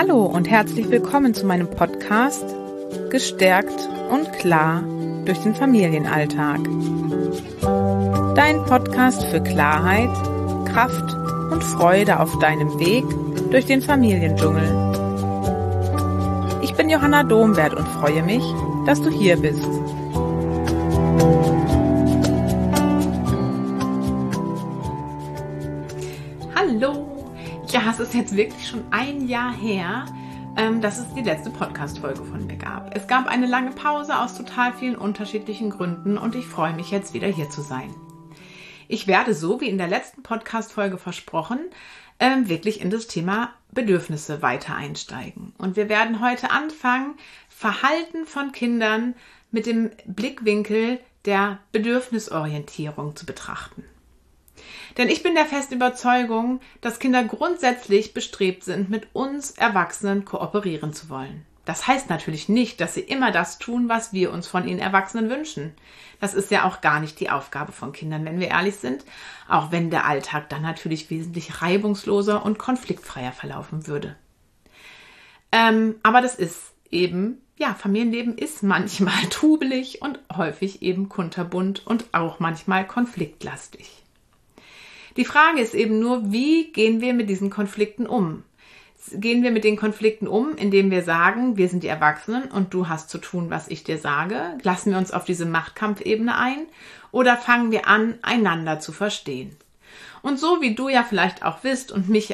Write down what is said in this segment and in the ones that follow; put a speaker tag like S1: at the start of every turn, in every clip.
S1: Hallo und herzlich willkommen zu meinem Podcast Gestärkt und klar durch den Familienalltag. Dein Podcast für Klarheit, Kraft und Freude auf deinem Weg durch den Familiendschungel. Ich bin Johanna Domwert und freue mich, dass du hier bist. Hallo! Ja, es ist jetzt wirklich schon ein Jahr her, dass es die letzte Podcast-Folge von mir gab. Es gab eine lange Pause aus total vielen unterschiedlichen Gründen und ich freue mich jetzt wieder hier zu sein. Ich werde, so wie in der letzten Podcast-Folge versprochen, wirklich in das Thema Bedürfnisse weiter einsteigen. Und wir werden heute anfangen, Verhalten von Kindern mit dem Blickwinkel der Bedürfnisorientierung zu betrachten. Denn ich bin der festen Überzeugung, dass Kinder grundsätzlich bestrebt sind, mit uns Erwachsenen kooperieren zu wollen. Das heißt natürlich nicht, dass sie immer das tun, was wir uns von ihnen Erwachsenen wünschen. Das ist ja auch gar nicht die Aufgabe von Kindern, wenn wir ehrlich sind, auch wenn der Alltag dann natürlich wesentlich reibungsloser und konfliktfreier verlaufen würde. Aber das ist eben, ja, Familienleben ist manchmal trubelig und häufig eben kunterbunt und auch manchmal konfliktlastig. Die Frage ist eben nur, wie gehen wir mit diesen Konflikten um? Gehen wir mit den Konflikten um, indem wir sagen, wir sind die Erwachsenen und du hast zu tun, was ich dir sage? Lassen wir uns auf diese Machtkampfebene ein? Oder fangen wir an, einander zu verstehen? Und so wie du ja vielleicht auch weißt und mich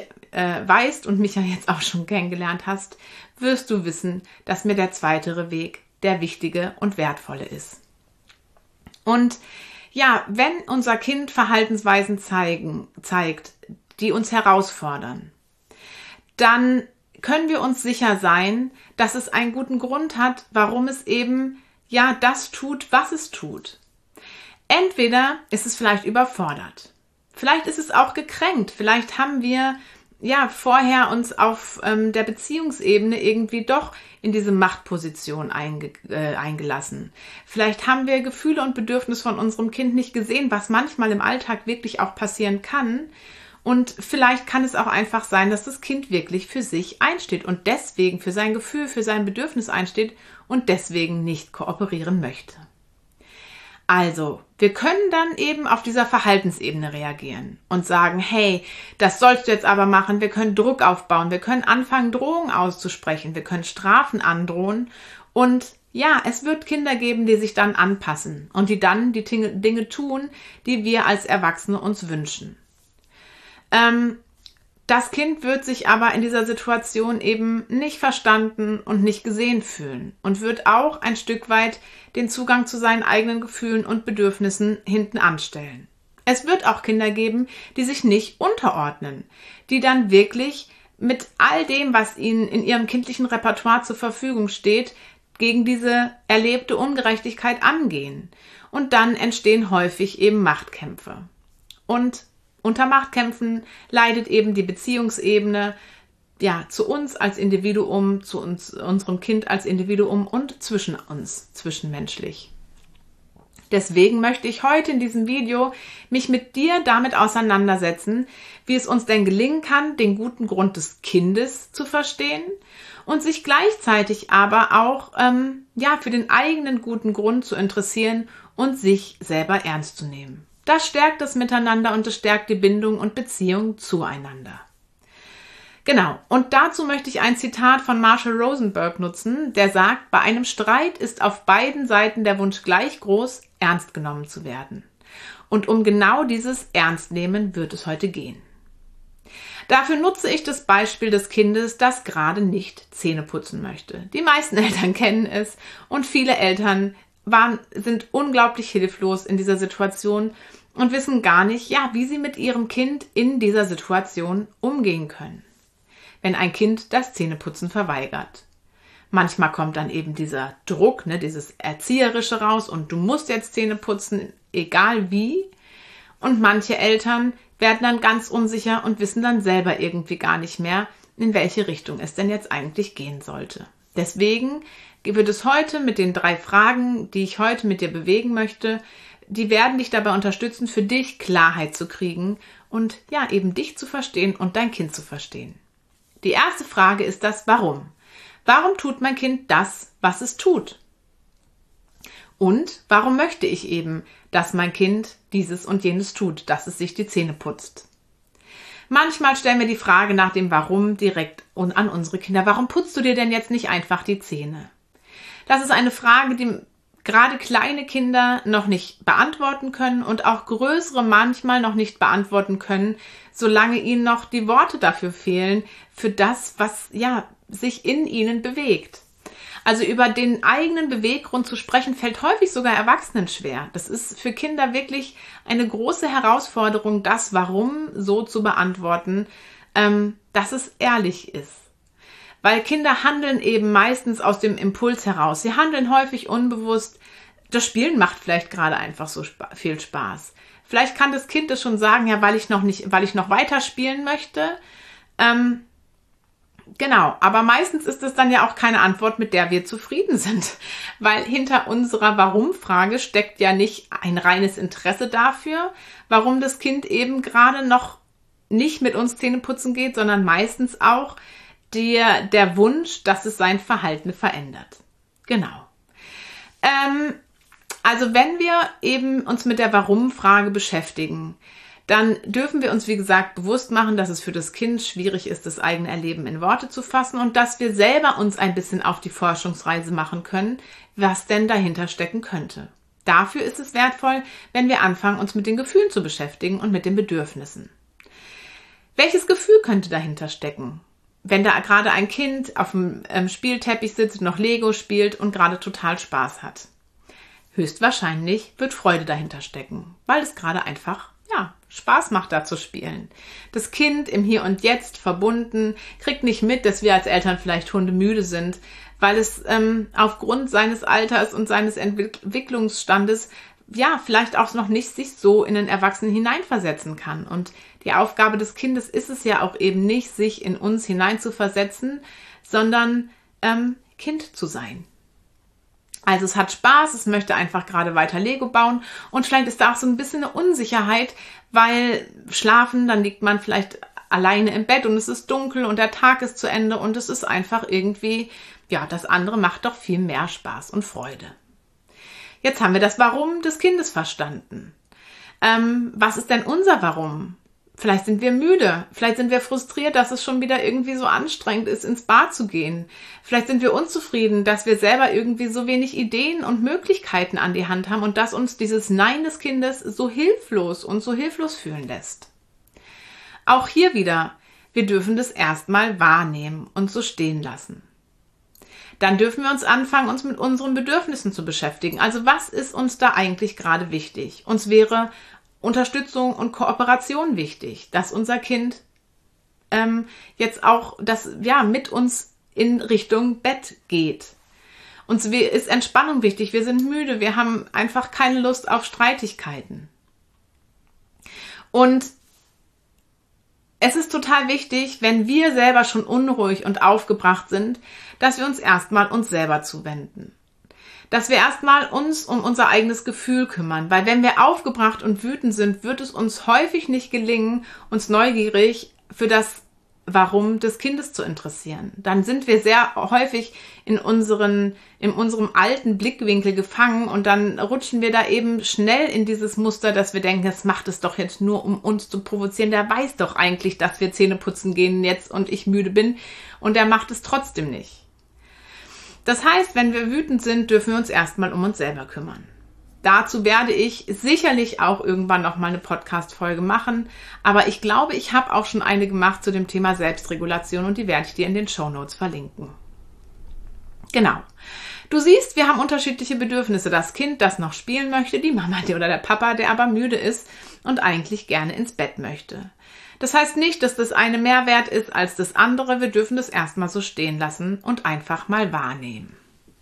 S1: ja jetzt auch schon kennengelernt hast, wirst du wissen, dass mir der zweite Weg der wichtige und wertvolle ist. Und ja, wenn unser Kind Verhaltensweisen zeigt, die uns herausfordern, dann können wir uns sicher sein, dass es einen guten Grund hat, warum es eben ja das tut, was es tut. Entweder ist es vielleicht überfordert, vielleicht ist es auch gekränkt, vielleicht haben wir ja vorher uns auf der Beziehungsebene irgendwie doch in diese Machtposition eingelassen. Vielleicht haben wir Gefühle und Bedürfnisse von unserem Kind nicht gesehen, was manchmal im Alltag wirklich auch passieren kann. Und vielleicht kann es auch einfach sein, dass das Kind wirklich für sich einsteht und deswegen für sein Gefühl, für sein Bedürfnis einsteht und deswegen nicht kooperieren möchte. Also, wir können dann eben auf dieser Verhaltensebene reagieren und sagen, hey, das sollst du jetzt aber machen, wir können Druck aufbauen, wir können anfangen, Drohungen auszusprechen, wir können Strafen androhen und ja, es wird Kinder geben, die sich dann anpassen und die dann die Dinge tun, die wir als Erwachsene uns wünschen. Das Kind wird sich aber in dieser Situation eben nicht verstanden und nicht gesehen fühlen und wird auch ein Stück weit den Zugang zu seinen eigenen Gefühlen und Bedürfnissen hinten anstellen. Es wird auch Kinder geben, die sich nicht unterordnen, die dann wirklich mit all dem, was ihnen in ihrem kindlichen Repertoire zur Verfügung steht, gegen diese erlebte Ungerechtigkeit angehen. Und dann entstehen häufig eben Machtkämpfe. Und unter Machtkämpfen leidet eben die Beziehungsebene ja zu uns als Individuum, zu unserem Kind als Individuum und zwischen uns, zwischenmenschlich. Deswegen möchte ich heute in diesem Video mich mit dir damit auseinandersetzen, wie es uns denn gelingen kann, den guten Grund des Kindes zu verstehen und sich gleichzeitig aber auch für den eigenen guten Grund zu interessieren und sich selber ernst zu nehmen. Das stärkt das Miteinander und es stärkt die Bindung und Beziehung zueinander. Genau, und dazu möchte ich ein Zitat von Marshall Rosenberg nutzen, der sagt, bei einem Streit ist auf beiden Seiten der Wunsch gleich groß, ernst genommen zu werden. Und um genau dieses Ernstnehmen wird es heute gehen. Dafür nutze ich das Beispiel des Kindes, das gerade nicht Zähne putzen möchte. Die meisten Eltern kennen es und viele Eltern sind unglaublich hilflos in dieser Situation und wissen gar nicht, wie sie mit ihrem Kind in dieser Situation umgehen können, wenn ein Kind das Zähneputzen verweigert. Manchmal kommt dann eben dieser Druck, dieses Erzieherische raus und du musst jetzt Zähne putzen, egal wie. Und manche Eltern werden dann ganz unsicher und wissen dann selber irgendwie gar nicht mehr, in welche Richtung es denn jetzt eigentlich gehen sollte. Deswegen wird es heute mit den 3 Fragen, die ich heute mit dir bewegen möchte, die werden dich dabei unterstützen, für dich Klarheit zu kriegen und eben dich zu verstehen und dein Kind zu verstehen. Die erste Frage ist das Warum. Warum tut mein Kind das, was es tut? Und warum möchte ich eben, dass mein Kind dieses und jenes tut, dass es sich die Zähne putzt? Manchmal stellen wir die Frage nach dem Warum direkt an unsere Kinder. Warum putzt du dir denn jetzt nicht einfach die Zähne? Das ist eine Frage, die gerade kleine Kinder noch nicht beantworten können und auch größere manchmal noch nicht beantworten können, solange ihnen noch die Worte dafür fehlen, für das, was sich in ihnen bewegt. Also über den eigenen Beweggrund zu sprechen, fällt häufig sogar Erwachsenen schwer. Das ist für Kinder wirklich eine große Herausforderung, das Warum so zu beantworten, dass es ehrlich ist. Weil Kinder handeln eben meistens aus dem Impuls heraus. Sie handeln häufig unbewusst. Das Spielen macht vielleicht gerade einfach so viel Spaß. Vielleicht kann das Kind das schon sagen, ja, weil ich noch weiter spielen möchte. Genau, aber meistens ist es dann ja auch keine Antwort, mit der wir zufrieden sind. Weil hinter unserer Warum-Frage steckt ja nicht ein reines Interesse dafür, warum das Kind eben gerade noch nicht mit uns Zähne putzen geht, sondern meistens auch der Wunsch, dass es sein Verhalten verändert. Genau. Also wenn wir eben uns mit der Warum-Frage beschäftigen, dann dürfen wir uns, wie gesagt, bewusst machen, dass es für das Kind schwierig ist, das eigene Erleben in Worte zu fassen und dass wir selber uns ein bisschen auf die Forschungsreise machen können, was denn dahinter stecken könnte. Dafür ist es wertvoll, wenn wir anfangen, uns mit den Gefühlen zu beschäftigen und mit den Bedürfnissen. Welches Gefühl könnte dahinter stecken? Wenn da gerade ein Kind auf dem Spielteppich sitzt, noch Lego spielt und gerade total Spaß hat. Höchstwahrscheinlich wird Freude dahinter stecken, weil es gerade einfach Spaß macht, da zu spielen. Das Kind im Hier und Jetzt verbunden, kriegt nicht mit, dass wir als Eltern vielleicht hundemüde sind, weil es aufgrund seines Alters und seines Entwicklungsstandes vielleicht auch noch nicht sich so in den Erwachsenen hineinversetzen kann. Und die Aufgabe des Kindes ist es ja auch eben nicht, sich in uns hineinzuversetzen, sondern Kind zu sein. Also es hat Spaß, es möchte einfach gerade weiter Lego bauen und vielleicht ist da auch so ein bisschen eine Unsicherheit, weil schlafen, dann liegt man vielleicht alleine im Bett und es ist dunkel und der Tag ist zu Ende und es ist einfach irgendwie, das andere macht doch viel mehr Spaß und Freude. Jetzt haben wir das Warum des Kindes verstanden. Was ist denn unser Warum? Vielleicht sind wir müde, vielleicht sind wir frustriert, dass es schon wieder irgendwie so anstrengend ist, ins Bad zu gehen. Vielleicht sind wir unzufrieden, dass wir selber irgendwie so wenig Ideen und Möglichkeiten an die Hand haben und dass uns dieses Nein des Kindes so hilflos fühlen lässt. Auch hier wieder, wir dürfen das erstmal wahrnehmen und so stehen lassen. Dann dürfen wir uns anfangen, uns mit unseren Bedürfnissen zu beschäftigen. Also was ist uns da eigentlich gerade wichtig? Uns wäre Unterstützung und Kooperation wichtig, dass unser Kind jetzt auch mit uns in Richtung Bett geht. Uns ist Entspannung wichtig, wir sind müde, wir haben einfach keine Lust auf Streitigkeiten. Und es ist total wichtig, wenn wir selber schon unruhig und aufgebracht sind, dass wir uns erstmal uns selber zuwenden. Dass wir erstmal uns um unser eigenes Gefühl kümmern, weil wenn wir aufgebracht und wütend sind, wird es uns häufig nicht gelingen, uns neugierig für das Warum des Kindes zu interessieren. Dann sind wir sehr häufig in unserem alten Blickwinkel gefangen und dann rutschen wir da eben schnell in dieses Muster, dass wir denken, das macht es doch jetzt nur, um uns zu provozieren. Der weiß doch eigentlich, dass wir Zähne putzen gehen jetzt und ich müde bin und der macht es trotzdem nicht. Das heißt, wenn wir wütend sind, dürfen wir uns erstmal um uns selber kümmern. Dazu werde ich sicherlich auch irgendwann nochmal eine Podcast-Folge machen, aber ich glaube, ich habe auch schon eine gemacht zu dem Thema Selbstregulation und die werde ich dir in den Shownotes verlinken. Genau. Du siehst, wir haben unterschiedliche Bedürfnisse. Das Kind, das noch spielen möchte, die Mama oder der Papa, der aber müde ist und eigentlich gerne ins Bett möchte. Das heißt nicht, dass das eine mehr wert ist als das andere. Wir dürfen das erstmal so stehen lassen und einfach mal wahrnehmen.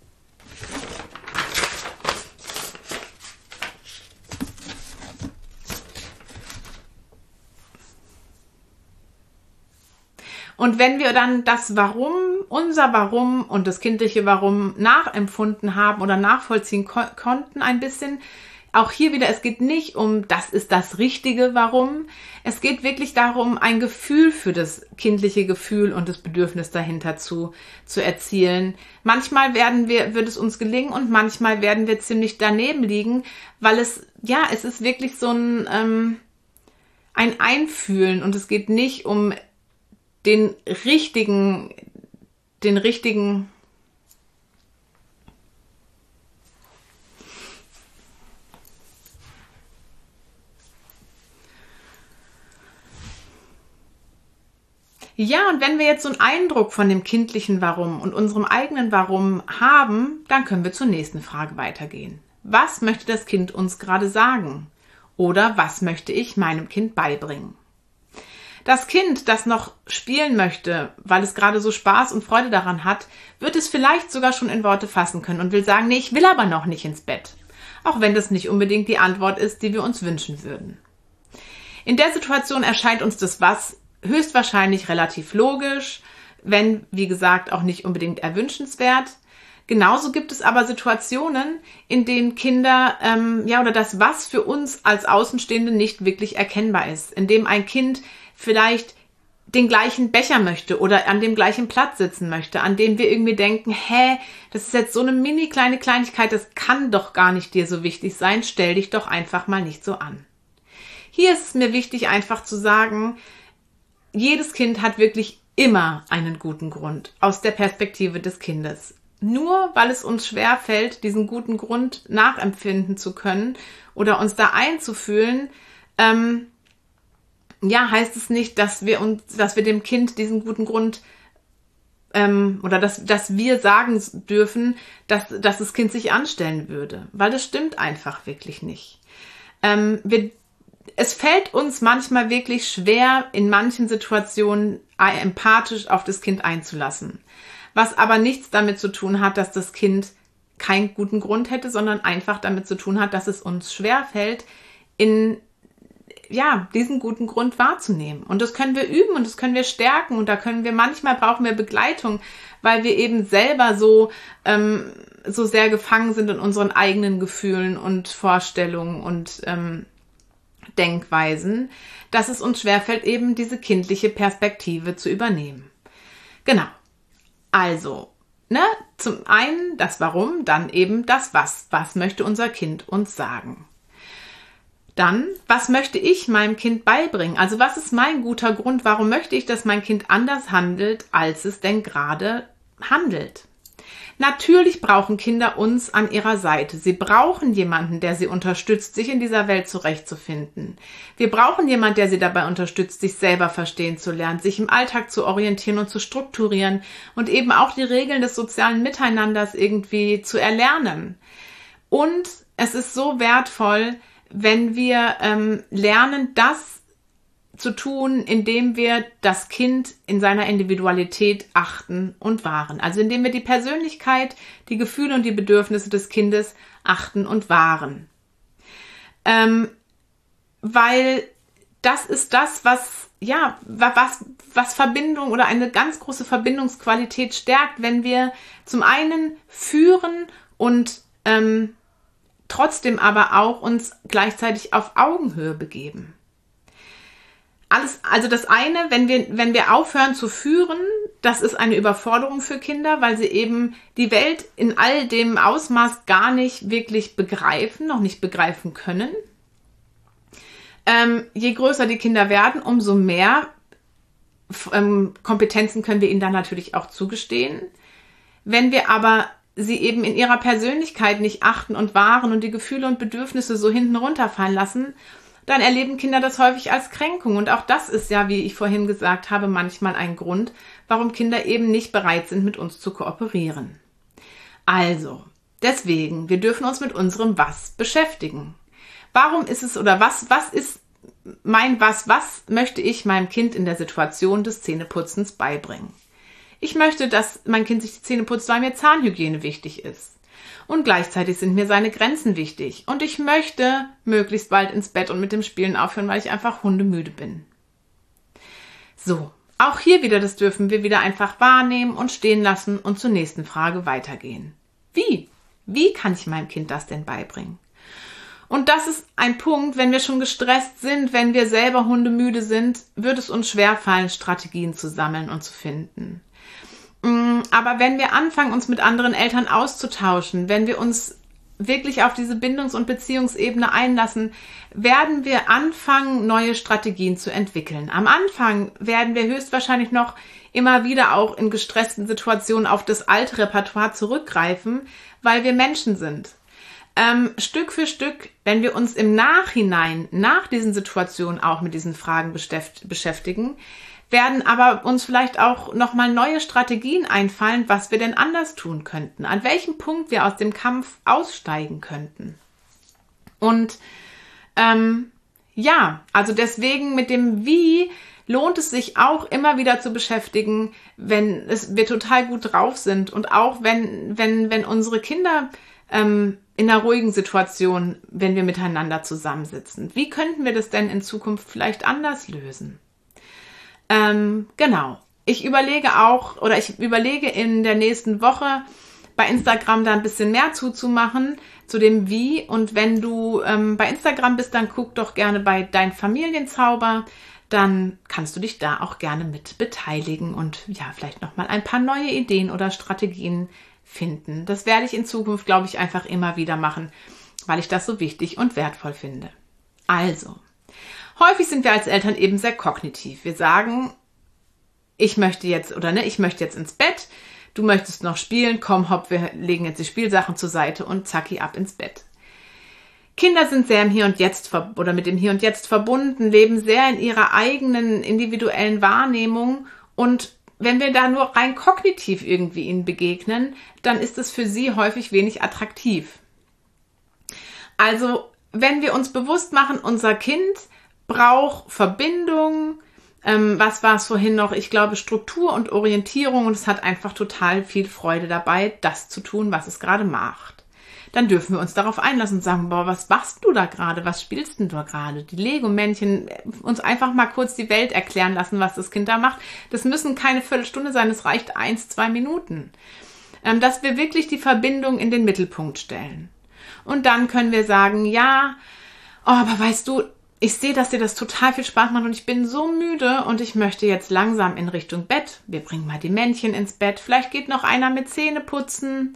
S1: Und wenn wir dann das Warum, unser Warum und das kindliche Warum nachempfunden haben oder nachvollziehen konnten ein bisschen, Auch hier wieder, es geht nicht um, das ist das richtige Warum. Es geht wirklich darum, ein Gefühl für das kindliche Gefühl und das Bedürfnis dahinter zu erzielen. Manchmal wird es uns gelingen und manchmal werden wir ziemlich daneben liegen, weil es ist wirklich so ein Einfühlen und es geht nicht um den richtigen Ja, und wenn wir jetzt so einen Eindruck von dem kindlichen Warum und unserem eigenen Warum haben, dann können wir zur nächsten Frage weitergehen. Was möchte das Kind uns gerade sagen? Oder was möchte ich meinem Kind beibringen? Das Kind, das noch spielen möchte, weil es gerade so Spaß und Freude daran hat, wird es vielleicht sogar schon in Worte fassen können und will sagen, nee, ich will aber noch nicht ins Bett. Auch wenn das nicht unbedingt die Antwort ist, die wir uns wünschen würden. In der Situation erscheint uns das Was höchstwahrscheinlich relativ logisch, wenn, wie gesagt, auch nicht unbedingt erwünschenswert. Genauso gibt es aber Situationen, in denen Kinder oder das Was für uns als Außenstehende nicht wirklich erkennbar ist, in dem ein Kind vielleicht den gleichen Becher möchte oder an dem gleichen Platz sitzen möchte, an dem wir irgendwie denken, das ist jetzt so eine mini kleine Kleinigkeit, das kann doch gar nicht dir so wichtig sein, stell dich doch einfach mal nicht so an. Hier ist es mir wichtig, einfach zu sagen, jedes Kind hat wirklich immer einen guten Grund aus der Perspektive des Kindes. Nur weil es uns schwerfällt, diesen guten Grund nachempfinden zu können oder uns da einzufühlen, heißt es nicht, dass wir dem Kind diesen guten Grund oder dass wir sagen dürfen, dass das Kind sich anstellen würde, weil das stimmt einfach wirklich nicht. Es fällt uns manchmal wirklich schwer, in manchen Situationen empathisch auf das Kind einzulassen. Was aber nichts damit zu tun hat, dass das Kind keinen guten Grund hätte, sondern einfach damit zu tun hat, dass es uns schwerfällt, diesen guten Grund wahrzunehmen. Und das können wir üben und das können wir stärken und manchmal brauchen wir Begleitung, weil wir eben selber so sehr gefangen sind in unseren eigenen Gefühlen und Vorstellungen und Denkweisen, dass es uns schwerfällt, eben diese kindliche Perspektive zu übernehmen. Genau. Also, zum einen das Warum, dann eben das Was. Was möchte unser Kind uns sagen? Dann, was möchte ich meinem Kind beibringen? Also, was ist mein guter Grund? Warum möchte ich, dass mein Kind anders handelt, als es denn gerade handelt? Natürlich brauchen Kinder uns an ihrer Seite. Sie brauchen jemanden, der sie unterstützt, sich in dieser Welt zurechtzufinden. Wir brauchen jemanden, der sie dabei unterstützt, sich selber verstehen zu lernen, sich im Alltag zu orientieren und zu strukturieren und eben auch die Regeln des sozialen Miteinanders irgendwie zu erlernen. Und es ist so wertvoll, wenn wir lernen, das zu tun, indem wir das Kind in seiner Individualität achten und wahren. Also indem wir die Persönlichkeit, die Gefühle und die Bedürfnisse des Kindes achten und wahren. Weil das ist das, was Verbindung oder eine ganz große Verbindungsqualität stärkt, wenn wir zum einen führen und trotzdem aber auch uns gleichzeitig auf Augenhöhe begeben. Also das eine, wenn wir aufhören zu führen, das ist eine Überforderung für Kinder, weil sie eben die Welt in all dem Ausmaß gar nicht wirklich begreifen, noch nicht begreifen können. Je größer die Kinder werden, umso mehr Kompetenzen können wir ihnen dann natürlich auch zugestehen. Wenn wir aber sie eben in ihrer Persönlichkeit nicht achten und wahren und die Gefühle und Bedürfnisse so hinten runterfallen lassen, dann erleben Kinder das häufig als Kränkung. Und auch das ist ja, wie ich vorhin gesagt habe, manchmal ein Grund, warum Kinder eben nicht bereit sind, mit uns zu kooperieren. Also, deswegen, wir dürfen uns mit unserem Was beschäftigen. Warum ist es oder was ist mein was möchte ich meinem Kind in der Situation des Zähneputzens beibringen? Ich möchte, dass mein Kind sich die Zähne putzt, weil mir Zahnhygiene wichtig ist. Und gleichzeitig sind mir seine Grenzen wichtig. Und ich möchte möglichst bald ins Bett und mit dem Spielen aufhören, weil ich einfach hundemüde bin. So, auch hier wieder, das dürfen wir wieder einfach wahrnehmen und stehen lassen und zur nächsten Frage weitergehen. Wie? Wie kann ich meinem Kind das denn beibringen? Und das ist ein Punkt, wenn wir schon gestresst sind, wenn wir selber hundemüde sind, wird es uns schwerfallen, Strategien zu sammeln und zu finden. Aber wenn wir anfangen, uns mit anderen Eltern auszutauschen, wenn wir uns wirklich auf diese Bindungs- und Beziehungsebene einlassen, werden wir anfangen, neue Strategien zu entwickeln. Am Anfang werden wir höchstwahrscheinlich noch immer wieder auch in gestressten Situationen auf das alte Repertoire zurückgreifen, weil wir Menschen sind. Stück für Stück, wenn wir uns im Nachhinein, nach diesen Situationen auch mit diesen Fragen beschäftigen, werden aber uns vielleicht auch nochmal neue Strategien einfallen, was wir denn anders tun könnten, an welchem Punkt wir aus dem Kampf aussteigen könnten. Und also deswegen mit dem Wie lohnt es sich auch immer wieder zu beschäftigen, wenn wir total gut drauf sind und auch wenn unsere Kinder in einer ruhigen Situation, wenn wir miteinander zusammensitzen. Wie könnten wir das denn in Zukunft vielleicht anders lösen? Genau. Ich überlege in der nächsten Woche bei Instagram da ein bisschen mehr zuzumachen, zu dem Wie. Und wenn du bei Instagram bist, dann guck doch gerne bei Dein Familienzauber. Dann kannst du dich da auch gerne mit beteiligen und ja, vielleicht nochmal ein paar neue Ideen oder Strategien finden. Das werde ich in Zukunft, glaube ich, einfach immer wieder machen, weil ich das so wichtig und wertvoll finde. Also, häufig sind wir als Eltern eben sehr kognitiv. Wir sagen, ich möchte jetzt ins Bett, du möchtest noch spielen, komm hopp, wir legen jetzt die Spielsachen zur Seite und zacki ab ins Bett. Kinder sind sehr im Hier und Jetzt mit dem Hier und Jetzt verbunden, leben sehr in ihrer eigenen individuellen Wahrnehmung und wenn wir da nur rein kognitiv irgendwie ihnen begegnen, dann ist es für sie häufig wenig attraktiv. Also, wenn wir uns bewusst machen, unser Kind braucht Verbindung, was war es vorhin noch? Ich glaube Struktur und Orientierung und es hat einfach total viel Freude dabei, das zu tun, was es gerade macht. Dann dürfen wir uns darauf einlassen und sagen, boah, was machst du da gerade? Was spielst denn du gerade? Die Lego-Männchen, uns einfach mal kurz die Welt erklären lassen, was das Kind da macht. Das müssen keine Viertelstunde sein, es reicht 1-2 Minuten. Dass wir wirklich die Verbindung in den Mittelpunkt stellen. Und dann können wir sagen, ja, aber weißt du, ich sehe, dass dir das total viel Spaß macht und ich bin so müde und ich möchte jetzt langsam in Richtung Bett. Wir bringen mal die Männchen ins Bett. Vielleicht geht noch einer mit Zähne putzen.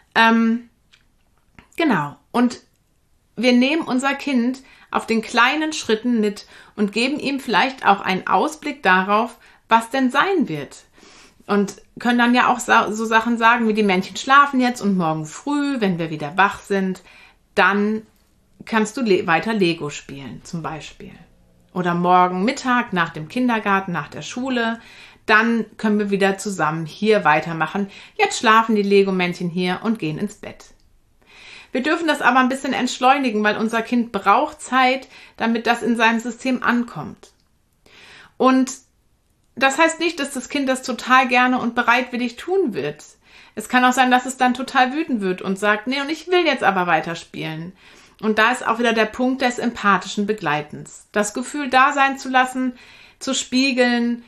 S1: Genau. Und wir nehmen unser Kind auf den kleinen Schritten mit und geben ihm vielleicht auch einen Ausblick darauf, was denn sein wird. Und können dann ja auch so Sachen sagen, wie die Männchen schlafen jetzt und morgen früh, wenn wir wieder wach sind, dann kannst du weiter Lego spielen zum Beispiel. Oder morgen Mittag nach dem Kindergarten, nach der Schule, dann können wir wieder zusammen hier weitermachen. Jetzt schlafen die Lego-Männchen hier und gehen ins Bett. Wir dürfen das aber ein bisschen entschleunigen, weil unser Kind braucht Zeit, damit das in seinem System ankommt. Und das heißt nicht, dass das Kind das total gerne und bereitwillig tun wird. Es kann auch sein, dass es dann total wütend wird und sagt, nee, und ich will jetzt aber weiterspielen. Und da ist auch wieder der Punkt des empathischen Begleitens. Das Gefühl da sein zu lassen, zu spiegeln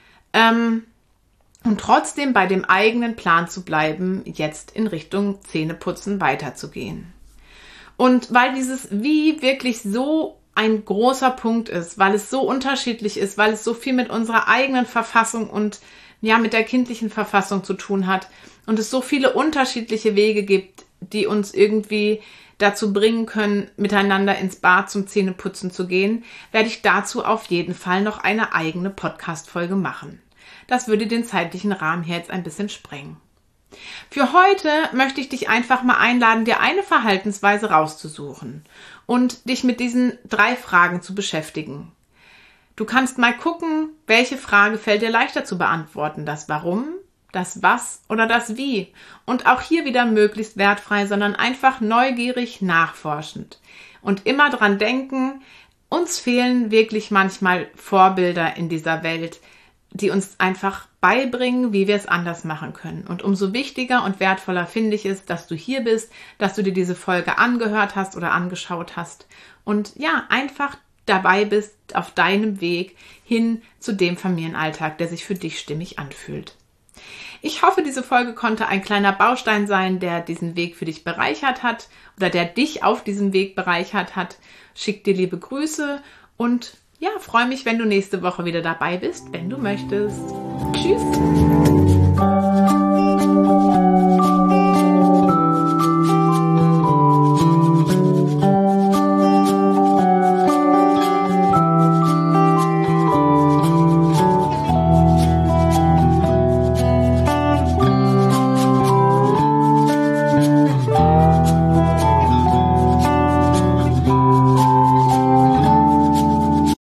S1: und trotzdem bei dem eigenen Plan zu bleiben, jetzt in Richtung Zähneputzen weiterzugehen. Und weil dieses Wie wirklich so ein großer Punkt ist, weil es so unterschiedlich ist, weil es so viel mit unserer eigenen Verfassung und ja mit der kindlichen Verfassung zu tun hat und es so viele unterschiedliche Wege gibt, die uns irgendwie dazu bringen können, miteinander ins Bad zum Zähneputzen zu gehen, werde ich dazu auf jeden Fall noch eine eigene Podcast-Folge machen. Das würde den zeitlichen Rahmen hier jetzt ein bisschen sprengen. Für heute möchte ich dich einfach mal einladen, dir eine Verhaltensweise rauszusuchen und dich mit diesen 3 Fragen zu beschäftigen. Du kannst mal gucken, welche Frage fällt dir leichter zu beantworten. Das Warum, das Was oder das Wie. Und auch hier wieder möglichst wertfrei, sondern einfach neugierig nachforschend. Und immer dran denken, uns fehlen wirklich manchmal Vorbilder in dieser Welt, die uns einfach beibringen, wie wir es anders machen können. Und umso wichtiger und wertvoller finde ich es, dass du hier bist, dass du dir diese Folge angehört hast oder angeschaut hast und ja, einfach dabei bist auf deinem Weg hin zu dem Familienalltag, der sich für dich stimmig anfühlt. Ich hoffe, diese Folge konnte ein kleiner Baustein sein, der diesen Weg für dich bereichert hat oder der dich auf diesem Weg bereichert hat. Schick dir liebe Grüße und ja, freue mich, wenn du nächste Woche wieder dabei bist, wenn du möchtest. Tschüss!